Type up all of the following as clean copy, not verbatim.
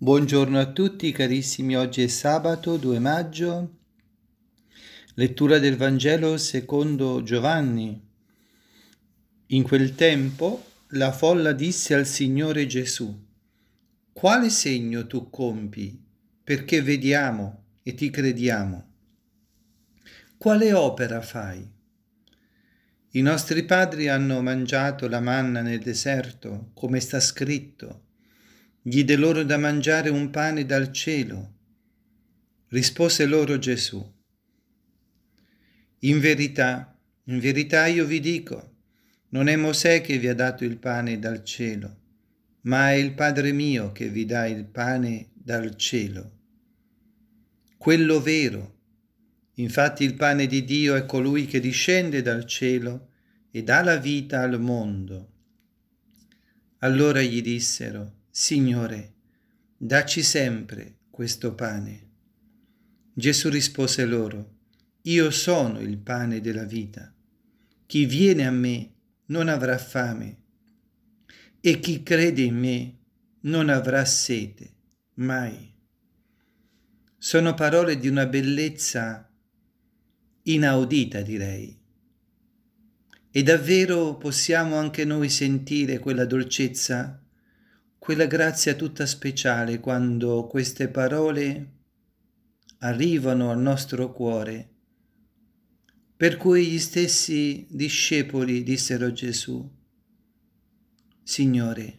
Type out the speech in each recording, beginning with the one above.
Buongiorno a tutti carissimi, oggi è sabato 2 maggio, lettura del Vangelo secondo Giovanni. In quel tempo la folla disse al Signore Gesù: Quale segno tu compi, perché vediamo e ti crediamo? Quale opera fai? I nostri padri hanno mangiato la manna nel deserto, come sta scritto. Diede loro da mangiare un pane dal cielo. Rispose loro Gesù: in verità io vi dico, non è Mosè che vi ha dato il pane dal cielo, ma è il Padre mio che vi dà il pane dal cielo. Quello vero. Infatti il pane di Dio è colui che discende dal cielo e dà la vita al mondo. Allora gli dissero: Signore, dacci sempre questo pane. Gesù rispose loro: Io sono il pane della vita. Chi viene a me non avrà fame e chi crede in me non avrà sete mai. Sono parole di una bellezza inaudita, direi. E davvero possiamo anche noi sentire quella dolcezza, quella grazia tutta speciale quando queste parole arrivano al nostro cuore, per cui gli stessi discepoli dissero a Gesù: Signore,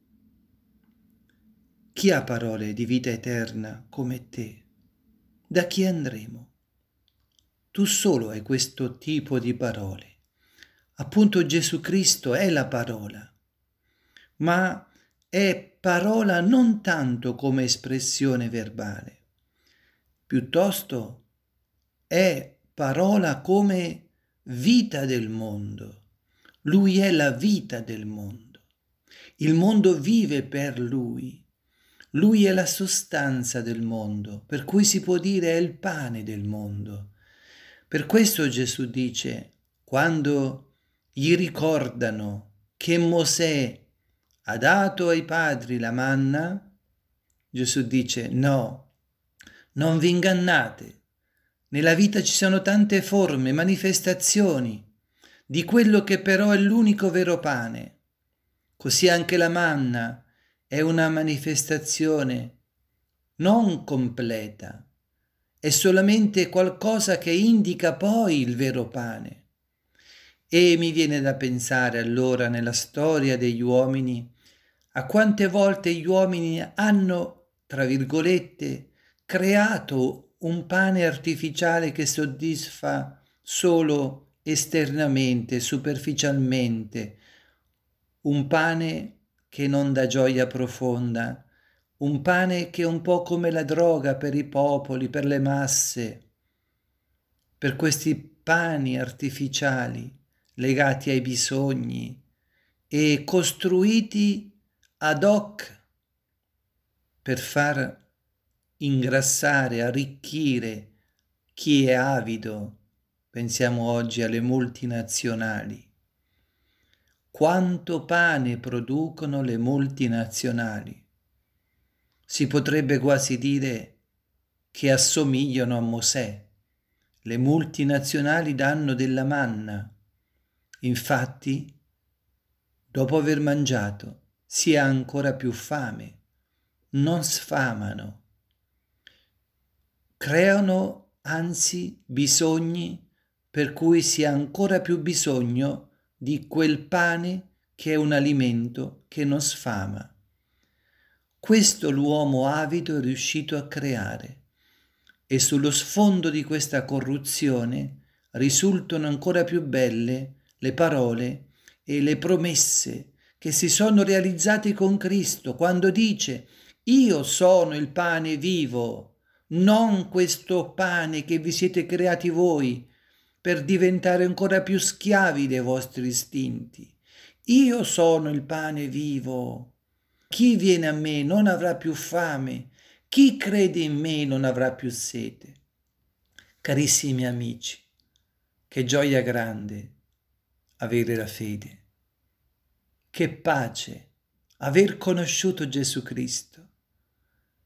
chi ha parole di vita eterna come te? Da chi andremo? Tu solo hai questo tipo di parole. Appunto Gesù Cristo è la parola, ma è parola non tanto come espressione verbale, piuttosto è parola come vita del mondo. Lui è la vita del mondo. Il mondo vive per lui. Lui è la sostanza del mondo, per cui si può dire è il pane del mondo. Per questo Gesù dice, quando gli ricordano che Mosè ha dato ai padri la manna, Gesù dice: no, non vi ingannate. Nella vita ci sono tante forme, manifestazioni di quello che però è l'unico vero pane. Così anche la manna è una manifestazione non completa, è solamente qualcosa che indica poi il vero pane. E mi viene da pensare allora nella storia degli uomini a quante volte gli uomini hanno, tra virgolette, creato un pane artificiale che soddisfa solo esternamente, superficialmente, un pane che non dà gioia profonda, un pane che è un po' come la droga per i popoli, per le masse, per questi pani artificiali legati ai bisogni e costruiti ad hoc per far ingrassare, arricchire chi è avido. Pensiamo oggi alle multinazionali. Quanto pane producono le multinazionali? Si potrebbe quasi dire che assomigliano a Mosè. Le multinazionali danno della manna. Infatti, dopo aver mangiato, si ha ancora più fame. Non sfamano. Creano anzi bisogni per cui si ha ancora più bisogno di quel pane che è un alimento che non sfama. Questo l'uomo avido è riuscito a creare e sullo sfondo di questa corruzione risultano ancora più belle le parole e le promesse che si sono realizzate con Cristo quando dice: io sono il pane vivo, non questo pane che vi siete creati voi per diventare ancora più schiavi dei vostri istinti. Io sono il pane vivo. Chi viene a me non avrà più fame, chi crede in me non avrà più sete. Carissimi amici, che gioia grande avere la fede, che pace aver conosciuto Gesù Cristo,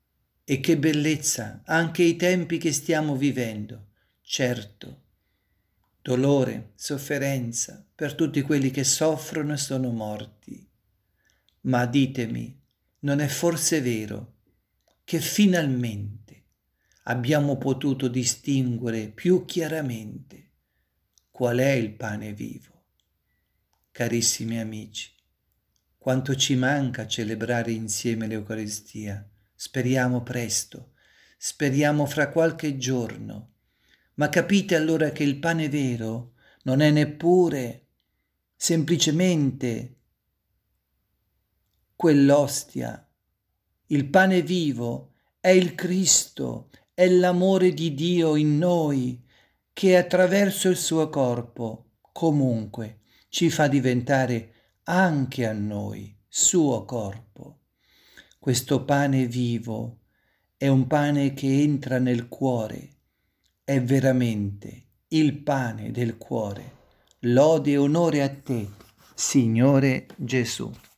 E che bellezza anche i tempi che stiamo vivendo. Certo, dolore, sofferenza per tutti quelli che soffrono e sono morti. Ma ditemi, non è forse vero che finalmente abbiamo potuto distinguere più chiaramente qual è il pane vivo? Carissimi amici, quanto ci manca celebrare insieme l'Eucaristia. Speriamo presto, speriamo fra qualche giorno. Ma capite allora che il pane vero non è neppure semplicemente quell'ostia. Il pane vivo è il Cristo, è l'amore di Dio in noi, che attraverso il suo corpo comunque ci fa diventare anche a noi suo corpo. Questo pane vivo è un pane che entra nel cuore, è veramente il pane del cuore. Lode e onore a te, Signore Gesù.